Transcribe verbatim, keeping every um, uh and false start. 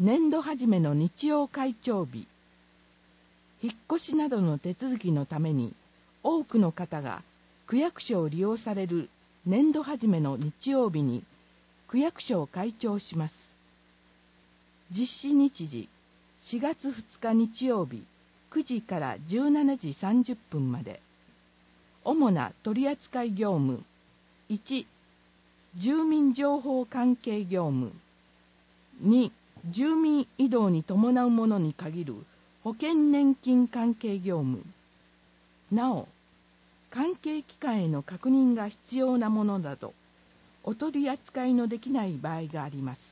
年度初めの日曜開帳日。引っ越しなどの手続きのために多くの方が区役所を利用される年度初めの日曜日に区役所を開帳します。実施日時しがつふつか日曜日くじからじゅうしちじさんじゅっぷんまで。主な取扱業務。いち、住民情報関係業務。に、住民移動に伴うものに限る保険年金関係業務。なお、関係機関への確認が必要なものなど、お取り扱いのできない場合があります。